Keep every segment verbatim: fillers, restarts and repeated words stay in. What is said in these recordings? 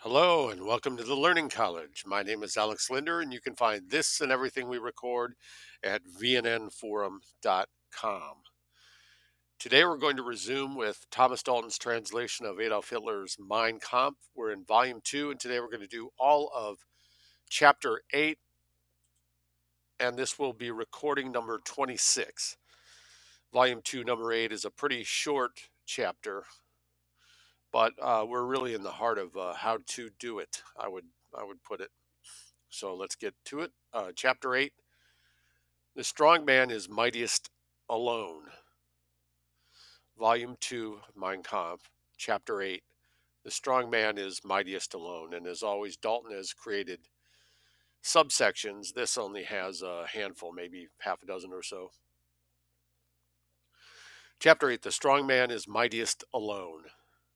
Hello and welcome to the Learning College. My name is Alex Linder, and you can find this and everything we record at v n n forum dot com. Today we're going to resume with Thomas Dalton's translation of Adolf Hitler's Mein Kampf. We're in volume two, and today we're going to do all of chapter eight, and this will be recording number twenty-six. Volume two, number eight is a pretty short chapter, but uh, we're really in the heart of uh, how to do it, I would, I would put it. So let's get to it. Uh, chapter eight. The strong man is mightiest alone. Volume two, Mein Kampf, Chapter eight. The strong man is mightiest alone. And as always, Dalton has created subsections. This only has a handful, maybe half a dozen or so. Chapter eight. The strong man is mightiest alone.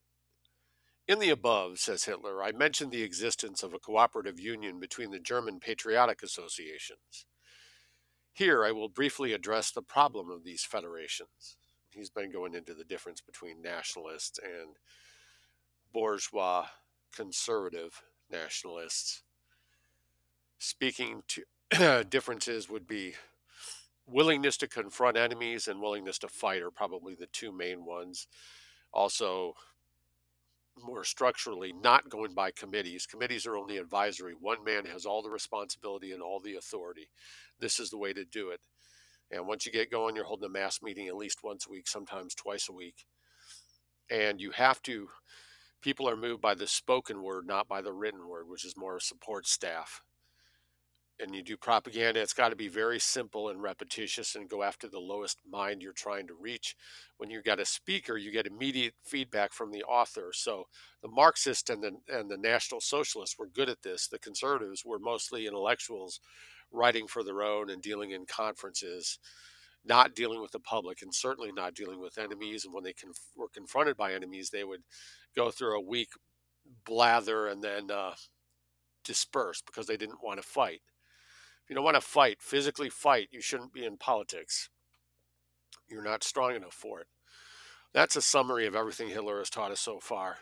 In the above, says Hitler, I mentioned the existence of a cooperative union between the German patriotic associations. Here, I will briefly address the problem of these federations. He's been going into the difference between nationalists and bourgeois conservative nationalists. Speaking to differences would be willingness to confront enemies and willingness to fight are probably the two main ones. Also, more structurally, not going by committees. Committees are only advisory. One man has all the responsibility and all the authority. This is the way to do it. And once you get going, you're holding a mass meeting at least once a week, sometimes twice a week. And you have to, people are moved by the spoken word, not by the written word, which is more support staff. And you do propaganda, it's got to be very simple and repetitious and go after the lowest mind you're trying to reach. When you got a speaker, you get immediate feedback from the author. So the Marxists and the, and the National Socialists were good at this. The conservatives were mostly intellectuals writing for their own and dealing in conferences, not dealing with the public, and certainly not dealing with enemies. And when they conf- were confronted by enemies, they would go through a week blather and then uh, disperse because they didn't want to fight. If you don't want to fight, physically fight, you shouldn't be in politics. You're not strong enough for it. That's a summary of everything Hitler has taught us so far.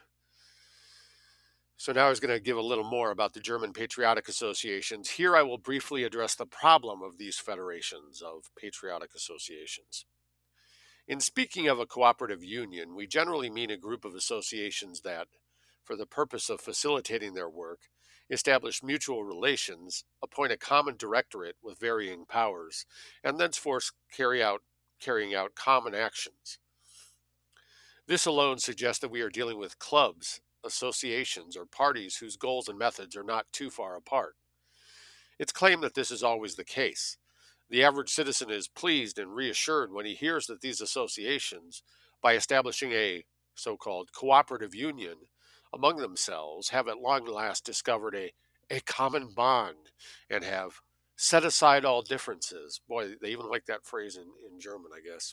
So now he's going to give a little more about the German patriotic associations. Here I will briefly address the problem of these federations of patriotic associations. In speaking of a cooperative union, we generally mean a group of associations that, for the purpose of facilitating their work, establish mutual relations, appoint a common directorate with varying powers, and thenceforth carry out, carrying out common actions. This alone suggests that we are dealing with clubs, associations, or parties whose goals and methods are not too far apart. It's claimed that this is always the case. The average citizen is pleased and reassured when he hears that these associations, by establishing a so called cooperative union among themselves, have at long last discovered a, a common bond and have set aside all differences. Boy, they even like that phrase in, in German, I guess.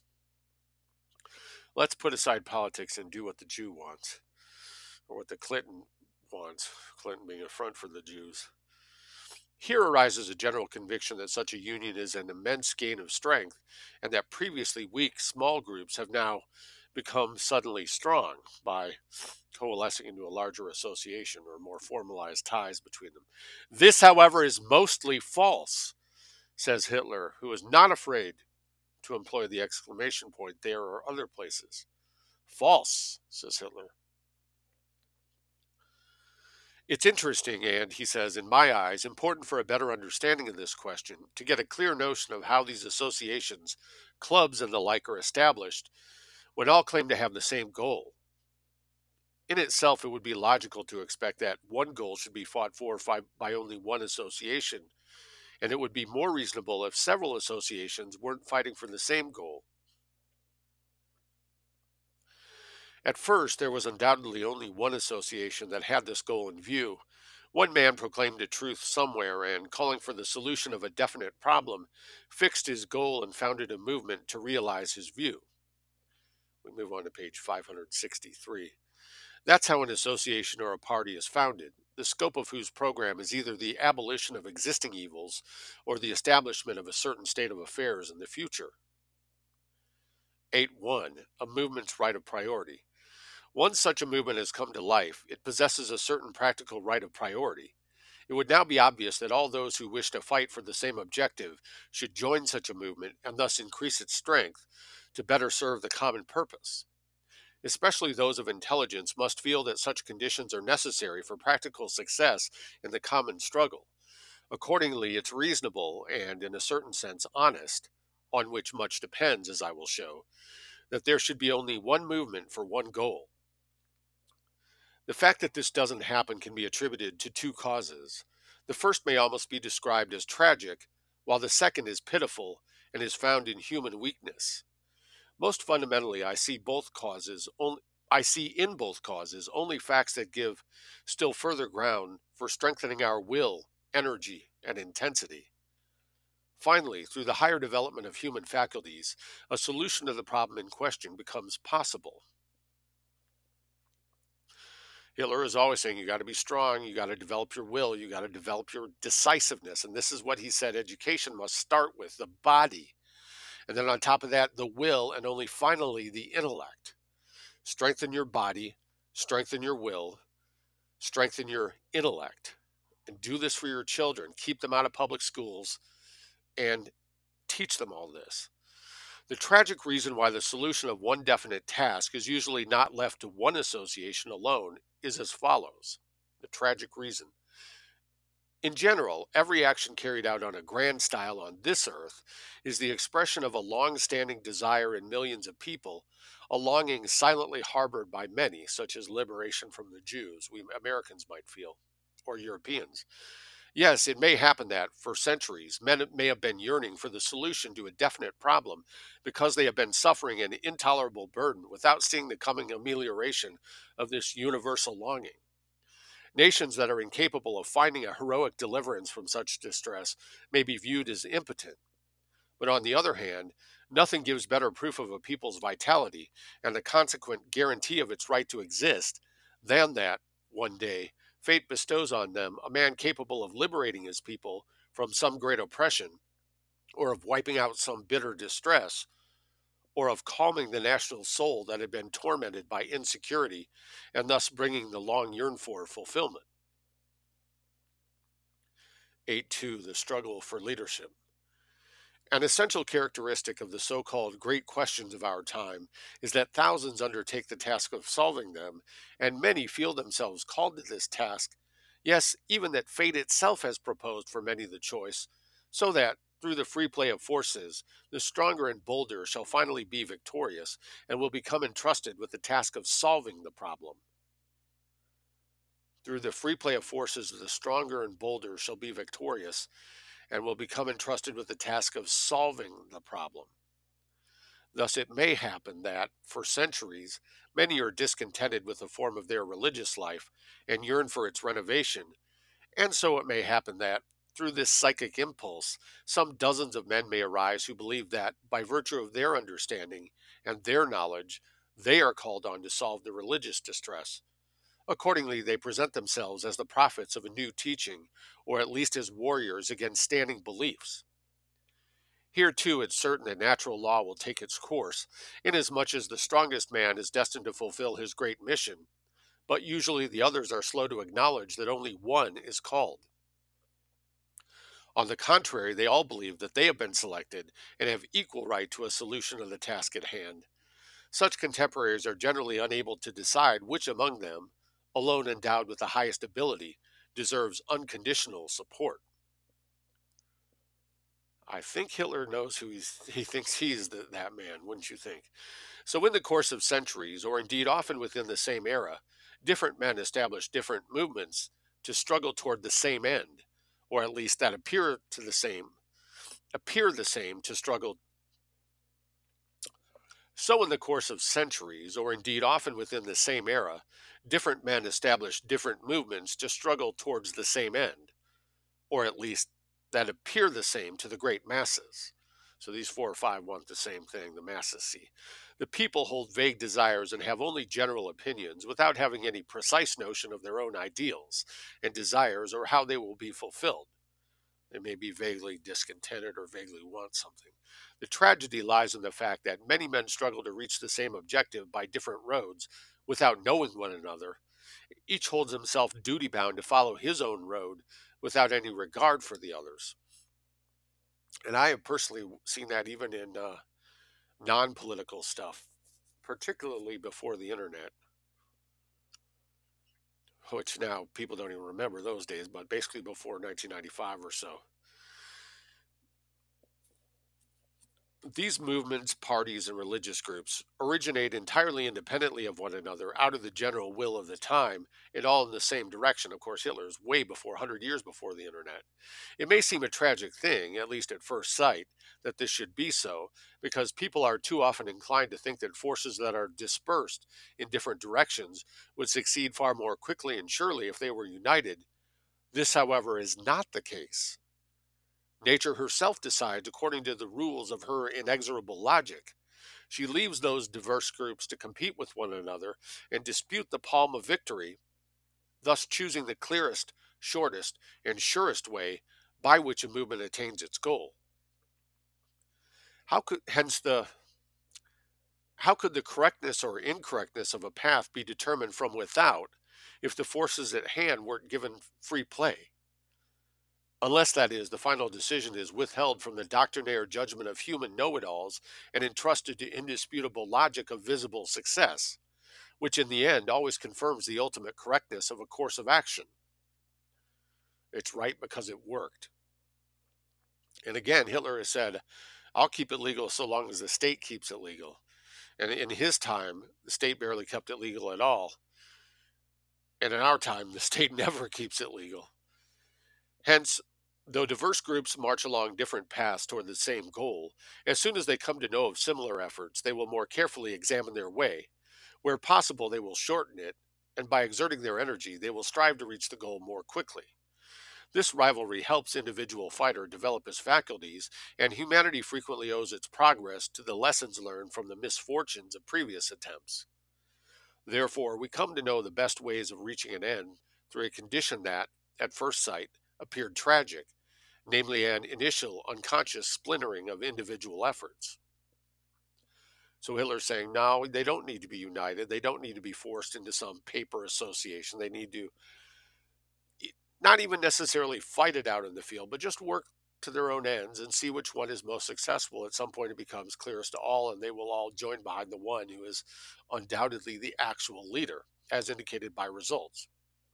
Let's put aside politics and do what the Jew wants, or what the Clinton wants, Clinton being a front for the Jews. Here arises a general conviction that such a union is an immense gain of strength, and that previously weak small groups have now become suddenly strong by coalescing into a larger association or more formalized ties between them. This, however, is mostly false, says Hitler, who is not afraid to employ the exclamation point there or other places. False, says Hitler. It's interesting and, he says, in my eyes, important for a better understanding of this question to get a clear notion of how these associations, clubs, and the like are established when all claim to have the same goal. In itself, it would be logical to expect that one goal should be fought for by only one association, and it would be more reasonable if several associations weren't fighting for the same goal. At first, there was undoubtedly only one association that had this goal in view. One man proclaimed a truth somewhere and, calling for the solution of a definite problem, fixed his goal and founded a movement to realize his view. We move on to page five hundred sixty-three. That's how an association or a party is founded, the scope of whose program is either the abolition of existing evils or the establishment of a certain state of affairs in the future. eight one. A movement's right of priority. Once such a movement has come to life, it possesses a certain practical right of priority. It would now be obvious that all those who wish to fight for the same objective should join such a movement and thus increase its strength to better serve the common purpose. Especially those of intelligence must feel that such conditions are necessary for practical success in the common struggle. Accordingly, it's reasonable and, in a certain sense, honest, on which much depends, as I will show, that there should be only one movement for one goal. The fact that this doesn't happen can be attributed to two causes. The first may almost be described as tragic, while the second is pitiful and is found in human weakness. Most fundamentally, I see both causes only I see in both causes only facts that give still further ground for strengthening our will, energy, and intensity. Finally, through the higher development of human faculties, a solution to the problem in question becomes possible. Hitler is always saying you got to be strong, you got to develop your will, you got to develop your decisiveness. And this is what he said education must start with the body. And then on top of that, the will, and only finally the intellect. Strengthen your body, strengthen your will, strengthen your intellect. And do this for your children. Keep them out of public schools and teach them all this. The tragic reason why the solution of one definite task is usually not left to one association alone is as follows. The tragic reason. In general, every action carried out on a grand scale on this earth is the expression of a long standing desire in millions of people, a longing silently harbored by many, such as liberation from the Jews, we Americans might feel, or Europeans. Yes, it may happen that, for centuries, men may have been yearning for the solution to a definite problem because they have been suffering an intolerable burden without seeing the coming amelioration of this universal longing. Nations that are incapable of finding a heroic deliverance from such distress may be viewed as impotent. But on the other hand, nothing gives better proof of a people's vitality and the consequent guarantee of its right to exist than that, one day, fate bestows on them a man capable of liberating his people from some great oppression, or of wiping out some bitter distress, or of calming the national soul that had been tormented by insecurity, and thus bringing the long yearned for fulfillment. eight two. The struggle for leadership. An essential characteristic of the so called great questions of our time is that thousands undertake the task of solving them, and many feel themselves called to this task. Yes, even that fate itself has proposed for many the choice, so that, through the free play of forces, the stronger and bolder shall finally be victorious and will become entrusted with the task of solving the problem. Through the free play of forces, the stronger and bolder shall be victorious and will become entrusted with the task of solving the problem. Thus, it may happen that, for centuries, many are discontented with the form of their religious life and yearn for its renovation, and so it may happen that, through this psychic impulse, some dozens of men may arise who believe that, by virtue of their understanding and their knowledge, they are called on to solve the religious distress. Accordingly, they present themselves as the prophets of a new teaching, or at least as warriors against standing beliefs. Here, too, it's certain that natural law will take its course, inasmuch as the strongest man is destined to fulfill his great mission, but usually the others are slow to acknowledge that only one is called. On the contrary, they all believe that they have been selected and have equal right to a solution of the task at hand. Such contemporaries are generally unable to decide which among them, alone endowed with the highest ability, deserves unconditional support. I think Hitler knows who he's, he thinks he's the, that man, wouldn't you think? So, in the course of centuries, or indeed often within the same era, different men established different movements to struggle toward the same end, or at least that appear to the same, appear the same to struggle. So, in the course of centuries, or indeed often within the same era, different men established different movements to struggle towards the same end, or at least that appear the same to the great masses. So these four or five want the same thing, the masses see. The people hold vague desires and have only general opinions without having any precise notion of their own ideals and desires or how they will be fulfilled. They may be vaguely discontented or vaguely want something. The tragedy lies in the fact that many men struggle to reach the same objective by different roads without knowing one another. Each holds himself duty bound to follow his own road without any regard for the others. And I have personally seen that even in uh, non political stuff, particularly before the internet, which now people don't even remember those days, but basically before nineteen ninety-five or so. These movements, parties, and religious groups originate entirely independently of one another out of the general will of the time and all in the same direction. Of course, Hitler is way before, one hundred years before the internet. It may seem a tragic thing, at least at first sight, that this should be so, because people are too often inclined to think that forces that are dispersed in different directions would succeed far more quickly and surely if they were united. This, however, is not the case. Nature herself decides according to the rules of her inexorable logic. She leaves those diverse groups to compete with one another and dispute the palm of victory, thus choosing the clearest, shortest, and surest way by which a movement attains its goal. How could hence the how could the correctness or incorrectness of a path be determined from without if the forces at hand weren't given free play? Unless, that is, the final decision is withheld from the doctrinaire judgment of human know it alls and entrusted to indisputable logic of visible success, which in the end always confirms the ultimate correctness of a course of action. It's right because it worked. And again, Hitler has said, I'll keep it legal so long as the state keeps it legal. And in his time, the state barely kept it legal at all. And in our time, the state never keeps it legal. Hence, though diverse groups march along different paths toward the same goal, as soon as they come to know of similar efforts, they will more carefully examine their way. Where possible, they will shorten it, and by exerting their energy, they will strive to reach the goal more quickly. This rivalry helps individual fighter develop his faculties, and humanity frequently owes its progress to the lessons learned from the misfortunes of previous attempts. Therefore, we come to know the best ways of reaching an end through a condition that, at first sight, appeared tragic, namely an initial unconscious splintering of individual efforts. So Hitler's saying, no, they don't need to be united. They don't need to be forced into some paper association. They need to not even necessarily fight it out in the field, but just work to their own ends and see which one is most successful. At some point, it becomes clearest to all, and they will all join behind the one who is undoubtedly the actual leader, as indicated by results.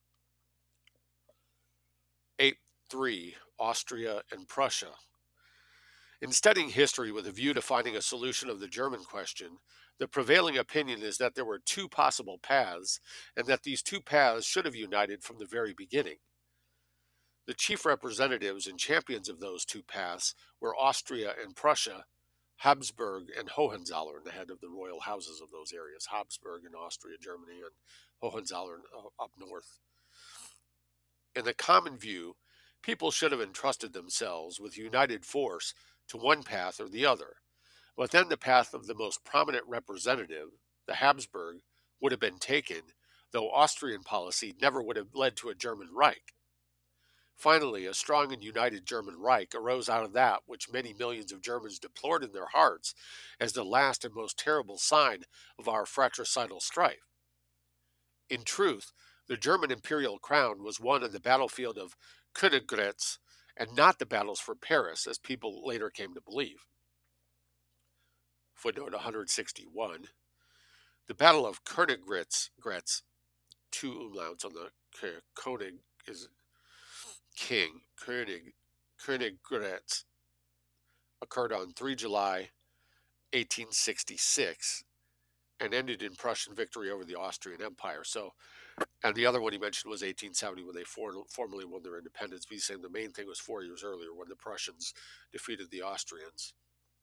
eight three, Austria and Prussia. In studying history with a view to finding a solution of the German question, the prevailing opinion is that there were two possible paths, and that these two paths should have united from the very beginning. The chief representatives and champions of those two paths were Austria and Prussia, Habsburg and Hohenzollern, the head of the royal houses of those areas, Habsburg in Austria, Germany, and Hohenzollern uh, up north. In the common view, people should have entrusted themselves with united force to one path or the other, but then the path of the most prominent representative, the Habsburg, would have been taken, though Austrian policy never would have led to a German Reich. Finally, a strong and united German Reich arose out of that which many millions of Germans deplored in their hearts as the last and most terrible sign of our fratricidal strife. In truth, the German imperial crown was won on the battlefield of Königgrätz and not the battles for Paris, as people later came to believe. Footnote one hundred sixty-one. The Battle of Königgrätz, Grätz, two umlauts on the K, König is king, König, Königgrätz, occurred on the third of July, eighteen sixty-six, and ended in Prussian victory over the Austrian Empire. So, and the other one he mentioned was eighteen seventy, when they for, formally won their independence. But he's saying the main thing was four years earlier when the Prussians defeated the Austrians.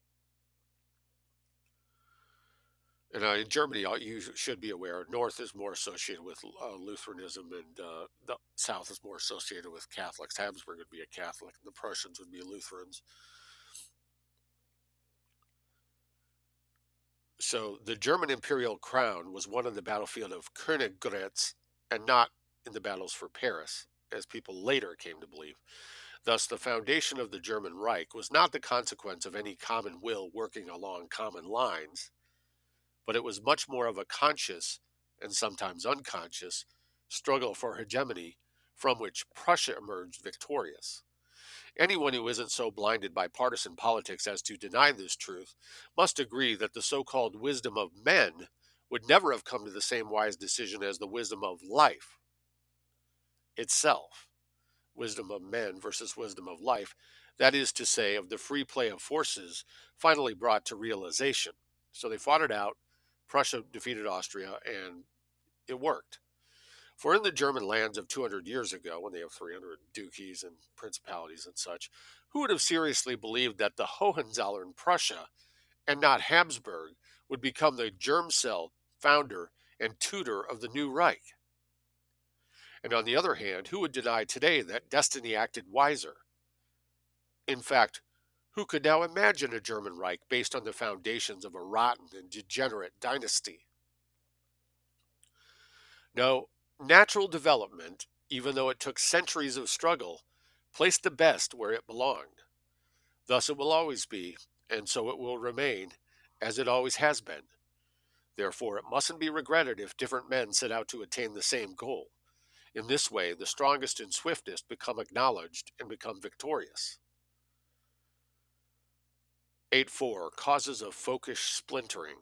And uh, in Germany, uh, you should be aware, North is more associated with uh, Lutheranism, and uh, the South is more associated with Catholics. Habsburg would be a Catholic, and the Prussians would be Lutherans. So the German imperial crown was won on the battlefield of Königgrätz and not in the battles for Paris, as people later came to believe. Thus, the foundation of the German Reich was not the consequence of any common will working along common lines, but it was much more of a conscious, and sometimes unconscious, struggle for hegemony from which Prussia emerged victorious. Anyone who isn't so blinded by partisan politics as to deny this truth must agree that the so called wisdom of men would never have come to the same wise decision as the wisdom of life itself. Wisdom of men versus wisdom of life, that is to say, of the free play of forces finally brought to realization. So they fought it out. Prussia defeated Austria, and it worked. For in the German lands of two hundred years ago, when they have three hundred duchies and principalities and such, who would have seriously believed that the Hohenzollern Prussia and not Habsburg would become the germ cell founder and tutor of the new Reich? And on the other hand, who would deny today that destiny acted wiser? In fact, who could now imagine a German Reich based on the foundations of a rotten and degenerate dynasty? No, natural development, even though it took centuries of struggle, placed the best where it belonged. Thus it will always be, and so it will remain, as it always has been. Therefore, it mustn't be regretted if different men set out to attain the same goal. In this way, the strongest and swiftest become acknowledged and become victorious. eight four. Causes of folkish splintering.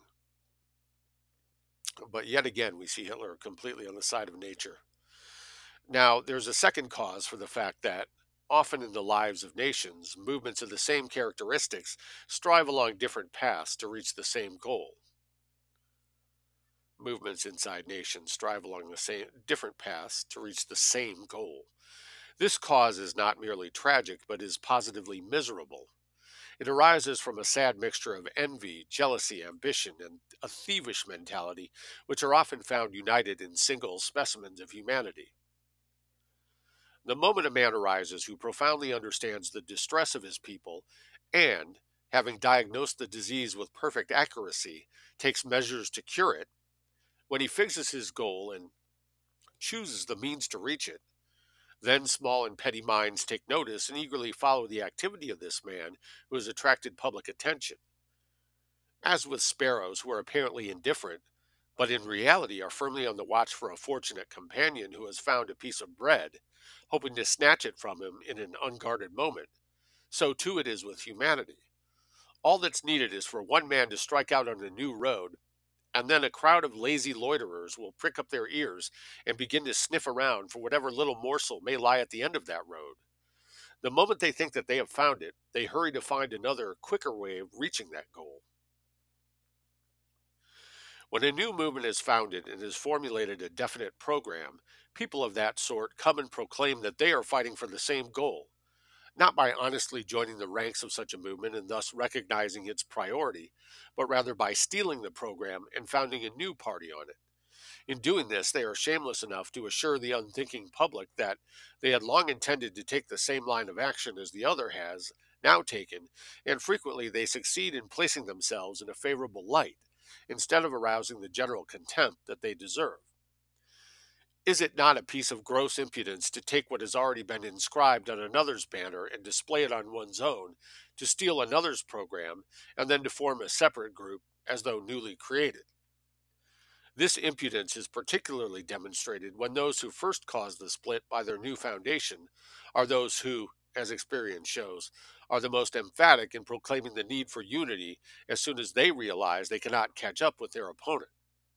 But yet again, we see Hitler completely on the side of nature. Now, there's a second cause for the fact that often in the lives of nations, movements of the same characteristics strive along different paths to reach the same goal. Movements inside nations strive along the same different paths to reach the same goal. This cause is not merely tragic, but is positively miserable. It arises from a sad mixture of envy, jealousy, ambition, and a thievish mentality, which are often found united in single specimens of humanity. The moment a man arises who profoundly understands the distress of his people and, having diagnosed the disease with perfect accuracy, takes measures to cure it, when he fixes his goal and chooses the means to reach it, then small and petty minds take notice and eagerly follow the activity of this man who has attracted public attention. As with sparrows who are apparently indifferent, but in reality are firmly on the watch for a fortunate companion who has found a piece of bread, hoping to snatch it from him in an unguarded moment, so too it is with humanity. All that's needed is for one man to strike out on a new road, and then a crowd of lazy loiterers will prick up their ears and begin to sniff around for whatever little morsel may lie at the end of that road. The moment they think that they have found it, they hurry to find another, quicker way of reaching that goal. When a new movement is founded and has formulated a definite program, people of that sort come and proclaim that they are fighting for the same goal, not by honestly joining the ranks of such a movement and thus recognizing its priority, but rather by stealing the program and founding a new party on it. In doing this, they are shameless enough to assure the unthinking public that they had long intended to take the same line of action as the other has now taken, and frequently they succeed in placing themselves in a favorable light, instead of arousing the general contempt that they deserve. Is it not a piece of gross impudence to take what has already been inscribed on another's banner and display it on one's own, to steal another's program, and then to form a separate group as though newly created? This impudence is particularly demonstrated when those who first caused the split by their new foundation are those who, as experience shows, are the most emphatic in proclaiming the need for unity as soon as they realize they cannot catch up with their opponent.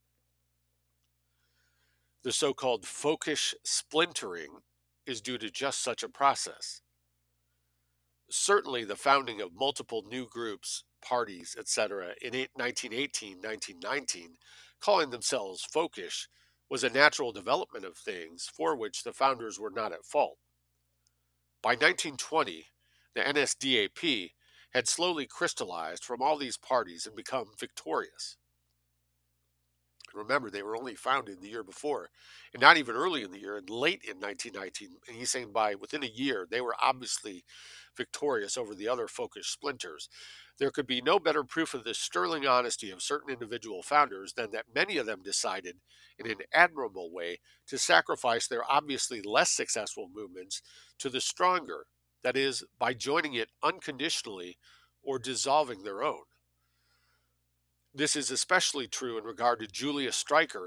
The so called folkish splintering is due to just such a process. Certainly, the founding of multiple new groups, parties, et cetera, in nineteen eighteen, nineteen nineteen, calling themselves folkish, was a natural development of things for which the founders were not at fault. By nineteen twenty, the N S D A P had slowly crystallized from all these parties and become victorious. Remember, they were only founded the year before, and not even early in the year, and late in nineteen nineteen. And he's saying by within a year, they were obviously victorious over the other folkish splinters. There could be no better proof of the sterling honesty of certain individual founders than that many of them decided, in an admirable way, to sacrifice their obviously less successful movements to the stronger, that is, by joining it unconditionally or dissolving their own. This is especially true in regard to Julius Streicher,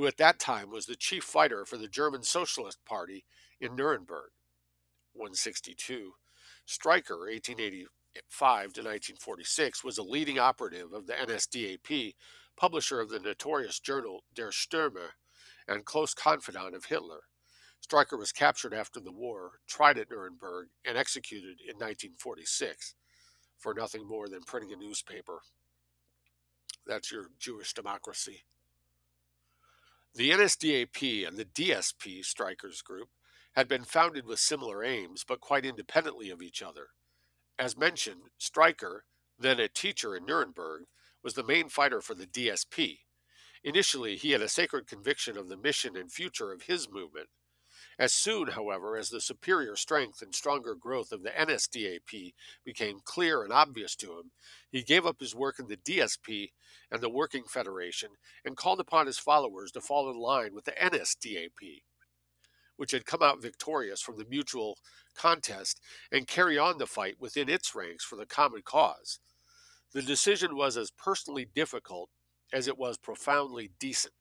who at that time was the chief fighter for the German Socialist Party in Nuremberg. one sixty-two. Streicher, eighteen eighty-five to nineteen forty-six, was a leading operative of the N S D A P, publisher of the notorious journal Der Stürmer, and close confidant of Hitler. Streicher was captured after the war, tried at Nuremberg, and executed in nineteen forty-six for nothing more than printing a newspaper. That's your Jewish democracy. The N S D A P and the D S P, Streicher's group, had been founded with similar aims, but quite independently of each other. As mentioned, Streicher, then a teacher in Nuremberg, was the main fighter for the D S P. Initially, he had a sacred conviction of the mission and future of his movement. As soon, however, as the superior strength and stronger growth of the N S D A P became clear and obvious to him, he gave up his work in the D S P and the Working Federation and called upon his followers to fall in line with the N S D A P, which had come out victorious from the mutual contest, and carry on the fight within its ranks for the common cause. The decision was as personally difficult as it was profoundly decent.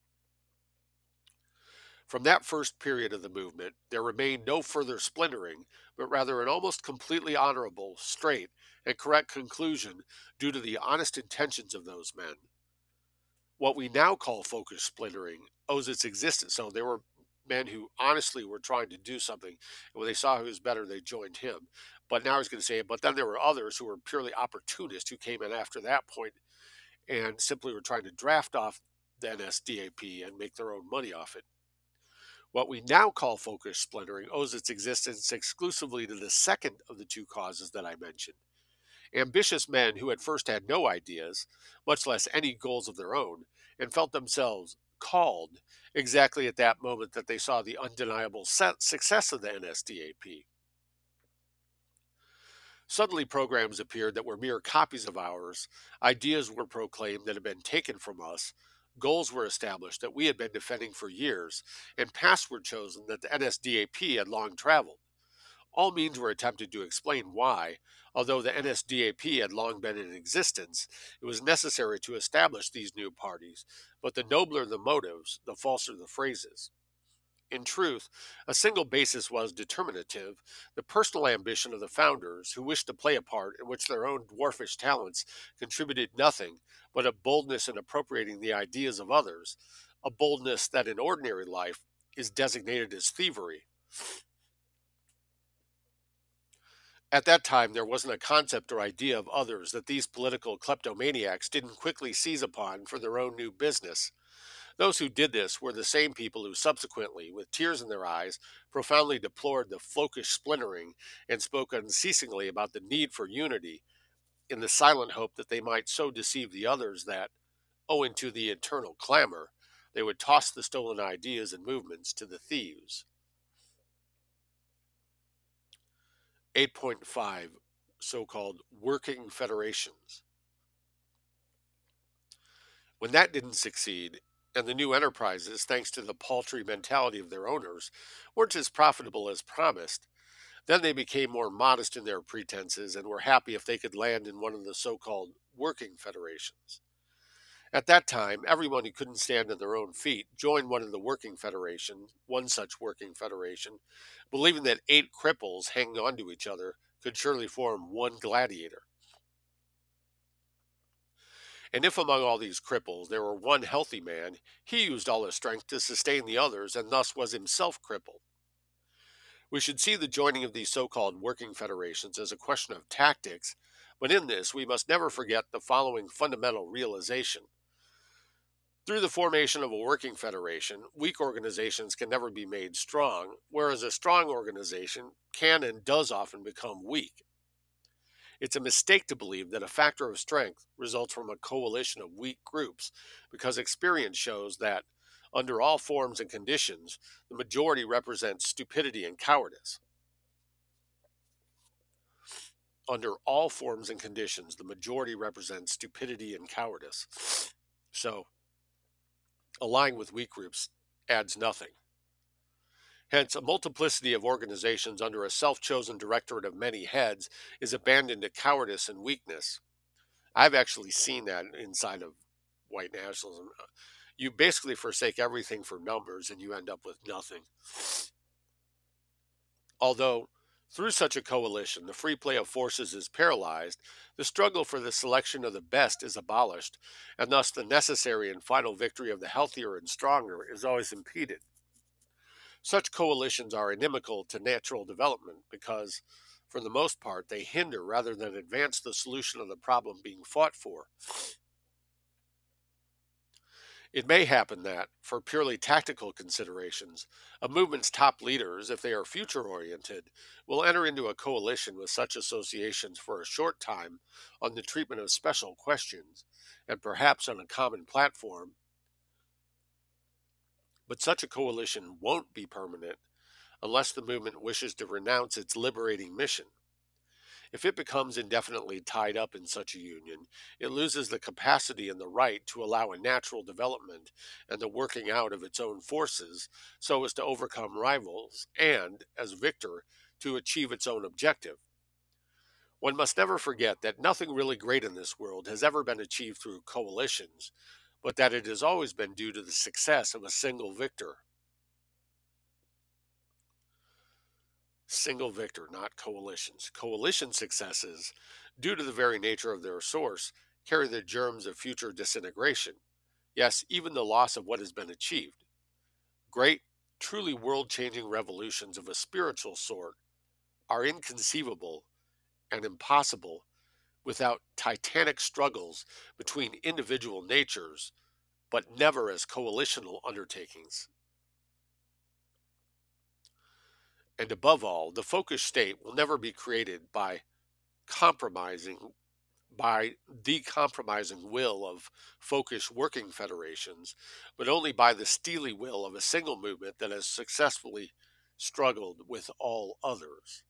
From that first period of the movement, there remained no further splintering, but rather an almost completely honorable, straight, and correct conclusion due to the honest intentions of those men. What we now call focus splintering owes its existence. So there were men who honestly were trying to do something, and when they saw who was better, they joined him. But now I was going to say, but then there were others who were purely opportunists who came in after that point and simply were trying to draft off the N S D A P and make their own money off it. What we now call focus splintering owes its existence exclusively to the second of the two causes that I mentioned. Ambitious men who at first had no ideas, much less any goals of their own, and felt themselves called exactly at that moment that they saw the undeniable success of the N S D A P. Suddenly, programs appeared that were mere copies of ours, ideas were proclaimed that had been taken from us, goals were established that we had been defending for years, and paths were chosen that the N S D A P had long traveled. All means were attempted to explain why, although the N S D A P had long been in existence, it was necessary to establish these new parties, but the nobler the motives, the falser the phrases. In truth, a single basis was determinative, the personal ambition of the founders, who wished to play a part in which their own dwarfish talents contributed nothing but a boldness in appropriating the ideas of others, a boldness that in ordinary life is designated as thievery. At that time, there wasn't a concept or idea of others that these political kleptomaniacs didn't quickly seize upon for their own new business. Those who did this were the same people who subsequently, with tears in their eyes, profoundly deplored the folkish splintering and spoke unceasingly about the need for unity, in the silent hope that they might so deceive the others that, owing to the internal clamor, they would toss the stolen ideas and movements to the thieves. eight point five So called working federations. When that didn't succeed, and the new enterprises, thanks to the paltry mentality of their owners, weren't as profitable as promised, then they became more modest in their pretenses and were happy if they could land in one of the so called working federations. At that time, everyone who couldn't stand on their own feet joined one of the working federations, one such working federation, believing that eight cripples hanging onto each other could surely form one gladiator. And if among all these cripples there were one healthy man, he used all his strength to sustain the others and thus was himself crippled. We should see the joining of these so called working federations as a question of tactics, but in this we must never forget the following fundamental realization. Through the formation of a working federation, weak organizations can never be made strong, whereas a strong organization can and does often become weak. It's a mistake to believe that a factor of strength results from a coalition of weak groups, because experience shows that, under all forms and conditions, the majority represents stupidity and cowardice. Under all forms and conditions, the majority represents stupidity and cowardice. So, allying with weak groups adds nothing. Hence, a multiplicity of organizations under a self chosen directorate of many heads is abandoned to cowardice and weakness. I've actually seen that inside of white nationalism. You basically forsake everything for numbers and you end up with nothing. Although, through such a coalition, the free play of forces is paralyzed, the struggle for the selection of the best is abolished, and thus the necessary and final victory of the healthier and stronger is always impeded. Such coalitions are inimical to natural development because, for the most part, they hinder rather than advance the solution of the problem being fought for. It may happen that, for purely tactical considerations, a movement's top leaders, if they are future oriented, will enter into a coalition with such associations for a short time on the treatment of special questions, and perhaps on a common platform. But such a coalition won't be permanent unless the movement wishes to renounce its liberating mission. If it becomes indefinitely tied up in such a union, it loses the capacity and the right to allow a natural development and the working out of its own forces so as to overcome rivals and, as victor, to achieve its own objective. One must never forget that nothing really great in this world has ever been achieved through coalitions, but that it has always been due to the success of a single victor. Single victor, not coalitions. Coalition successes, due to the very nature of their source, carry the germs of future disintegration. Yes, even the loss of what has been achieved. Great, truly world changing revolutions of a spiritual sort are inconceivable and impossible without titanic struggles between individual natures, but never as coalitional undertakings. And above all, the focused state will never be created by compromising by the compromising will of folkish working federations, but only by the steely will of a single movement that has successfully struggled with all others.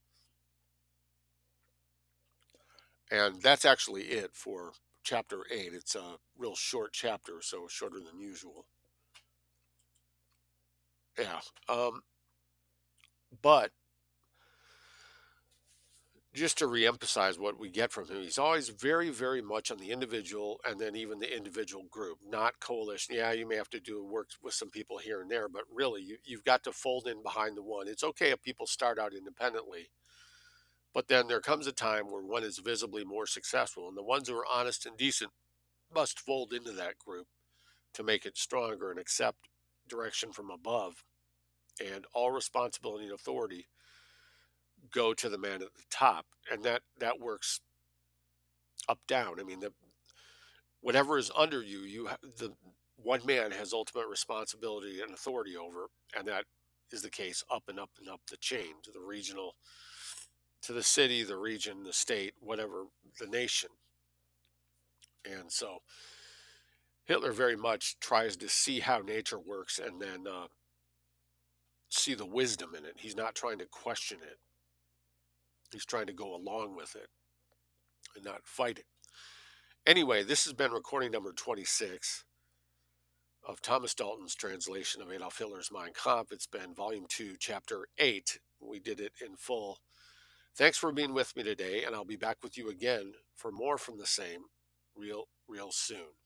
And that's actually it for chapter eight. It's a real short chapter, so shorter than usual. Yeah. Um, but just to reemphasize what we get from him, he's always very, very much on the individual and then even the individual group, not coalition. Yeah, you may have to do work with some people here and there, but really, you, you've got to fold in behind the one. It's okay if people start out independently, but then there comes a time where one is visibly more successful, and the ones who are honest and decent must fold into that group to make it stronger and accept direction from above. And all responsibility and authority go to the man at the top, and that that works up down. I mean, the whatever is under you, you ha- the one man has ultimate responsibility and authority over, and that is the case up and up and up the chain to the regional, to the city, the region, the state, whatever, the nation. And so Hitler very much tries to see how nature works and then uh, see the wisdom in it. He's not trying to question it. He's trying to go along with it and not fight it. Anyway, this has been recording number twenty-six of Thomas Dalton's translation of Adolf Hitler's Mein Kampf. It's been volume two, chapter eight. We did it in full. Thanks for being with me today, and I'll be back with you again for more from the same real, real soon.